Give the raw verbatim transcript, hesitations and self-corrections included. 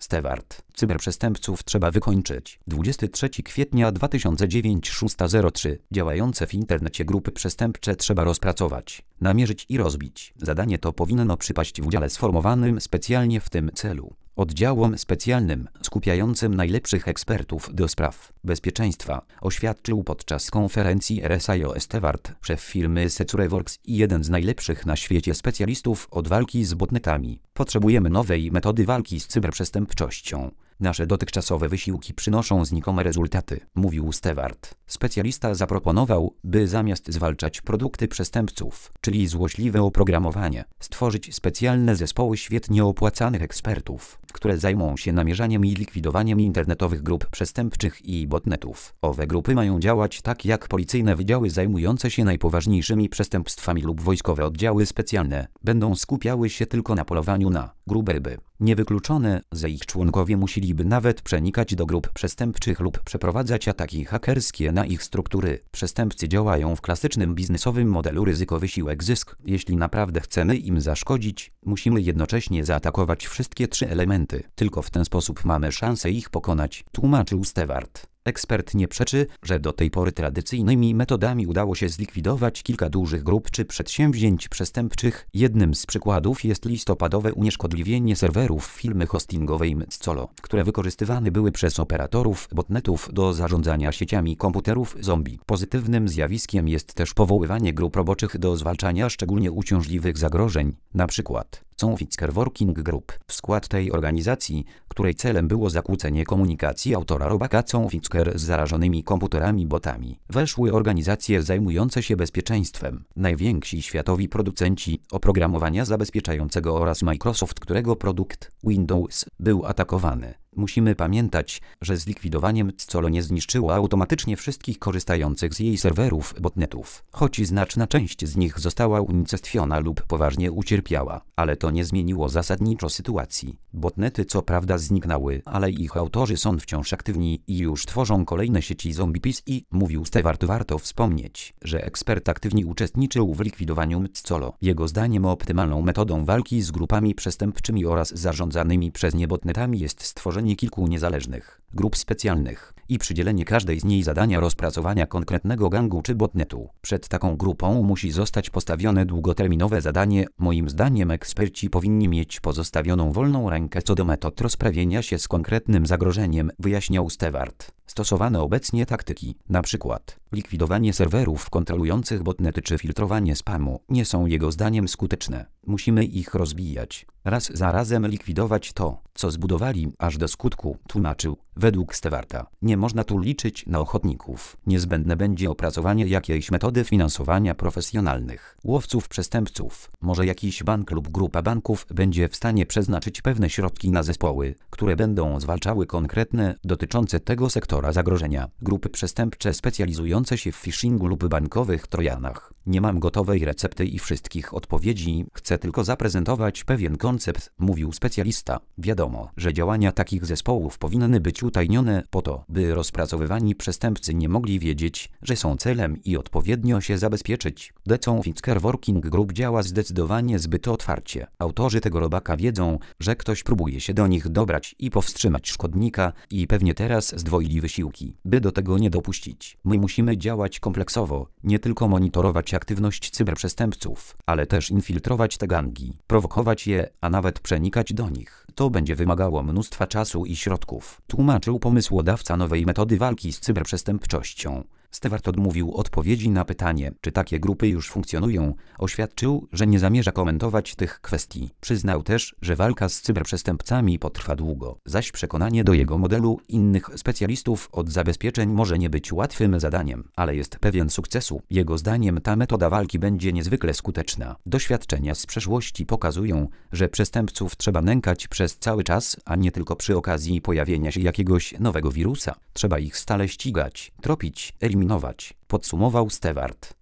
Stewart. Cyberprzestępców trzeba wykończyć. dwudziestego trzeciego kwietnia dwa tysiące dziewiątego szósta zero trzy. Działające w internecie grupy przestępcze trzeba rozpracować, namierzyć i rozbić. Zadanie to powinno przypaść w udziale sformowanym specjalnie w tym celu oddziałom specjalnym skupiającym najlepszych ekspertów do spraw bezpieczeństwa, oświadczył podczas konferencji R S I O Stewart, szef firmy SecureWorks i jeden z najlepszych na świecie specjalistów od walki z botnetami. Potrzebujemy nowej metody walki z cyberprzestępczością. Nasze dotychczasowe wysiłki przynoszą znikome rezultaty, mówił Stewart. Specjalista zaproponował, by zamiast zwalczać produkty przestępców, czyli złośliwe oprogramowanie, stworzyć specjalne zespoły świetnie opłacanych ekspertów, które zajmą się namierzaniem i likwidowaniem internetowych grup przestępczych i botnetów. Owe grupy mają działać tak jak policyjne wydziały zajmujące się najpoważniejszymi przestępstwami lub wojskowe oddziały specjalne. Będą skupiały się tylko na polowaniu na grube ryby. Niewykluczone, że ich członkowie musieliby nawet przenikać do grup przestępczych lub przeprowadzać ataki hakerskie na ich struktury. Przestępcy działają w klasycznym biznesowym modelu ryzyko-wysiłek-zysk. Jeśli naprawdę chcemy im zaszkodzić, musimy jednocześnie zaatakować wszystkie trzy elementy. Tylko w ten sposób mamy szansę ich pokonać, tłumaczył Stewart. Ekspert nie przeczy, że do tej pory tradycyjnymi metodami udało się zlikwidować kilka dużych grup czy przedsięwzięć przestępczych. Jednym z przykładów jest listopadowe unieszkodliwienie serwerów firmy hostingowej Mcolo, które wykorzystywane były przez operatorów botnetów do zarządzania sieciami komputerów zombie. Pozytywnym zjawiskiem jest też powoływanie grup roboczych do zwalczania szczególnie uciążliwych zagrożeń, na przykład Fisker Working Group. W skład tej organizacji, której celem było zakłócenie komunikacji autora robaka Fisker z zarażonymi komputerami botami, weszły organizacje zajmujące się bezpieczeństwem, najwięksi światowi producenci oprogramowania zabezpieczającego oraz Microsoft, którego produkt Windows był atakowany. Musimy pamiętać, że zlikwidowanie Mcolo nie zniszczyło automatycznie wszystkich korzystających z jej serwerów botnetów, choć znaczna część z nich została unicestwiona lub poważnie ucierpiała, ale to nie zmieniło zasadniczo sytuacji. Botnety co prawda zniknęły, ale ich autorzy są wciąż aktywni i już tworzą kolejne sieci zombie P I S i, mówił Stewart. Warto wspomnieć, że ekspert aktywnie uczestniczył w likwidowaniu Mcolo. Jego zdaniem optymalną metodą walki z grupami przestępczymi oraz zarządzanymi przez nie botnetami jest stworzenie kilku niezależnych grup specjalnych i przydzielenie każdej z niej zadania rozpracowania konkretnego gangu czy botnetu. Przed taką grupą musi zostać postawione długoterminowe zadanie. Moim zdaniem eksperci powinni mieć pozostawioną wolną rękę co do metod rozprawienia się z konkretnym zagrożeniem, wyjaśniał Stewart. Stosowane obecnie taktyki, np. likwidowanie serwerów kontrolujących botnety czy filtrowanie spamu, nie są jego zdaniem skuteczne. Musimy ich rozbijać. Raz za razem likwidować to, co zbudowali, aż do skutku, tłumaczył. Według Stewarta nie można tu liczyć na ochotników. Niezbędne będzie opracowanie jakiejś metody finansowania profesjonalnych łowców przestępców. Może jakiś bank lub grupa banków będzie w stanie przeznaczyć pewne środki na zespoły, które będą zwalczały konkretne, dotyczące tego sektora zagrożenia. Grupy przestępcze specjalizujące się w phishingu lub bankowych trojanach. Nie mam gotowej recepty i wszystkich odpowiedzi, chcę tylko zaprezentować pewien koncept, mówił specjalista. Wiadomo, że działania takich zespołów powinny być utajnione po to, by rozpracowywani przestępcy nie mogli wiedzieć, że są celem i odpowiednio się zabezpieczyć. Fisker Working Group działa zdecydowanie zbyt otwarcie. Autorzy tego robaka wiedzą, że ktoś próbuje się do nich dobrać i powstrzymać szkodnika i pewnie teraz zdwoili wysiłki, by do tego nie dopuścić. My musimy działać kompleksowo, nie tylko monitorować aktywność cyberprzestępców, ale też infiltrować te gangi, prowokować je, a nawet przenikać do nich. To będzie wymagało mnóstwa czasu i środków, tłumaczył pomysłodawca nowej metody walki z cyberprzestępczością. Stewart odmówił odpowiedzi na pytanie, czy takie grupy już funkcjonują. Oświadczył, że nie zamierza komentować tych kwestii. Przyznał też, że walka z cyberprzestępcami potrwa długo, zaś przekonanie do jego modelu innych specjalistów od zabezpieczeń może nie być łatwym zadaniem, ale jest pewien sukcesu. Jego zdaniem ta metoda walki będzie niezwykle skuteczna. Doświadczenia z przeszłości pokazują, że przestępców trzeba nękać przez cały czas, a nie tylko przy okazji pojawienia się jakiegoś nowego wirusa. Trzeba ich stale ścigać, tropić, eliminować, podsumował Stewart.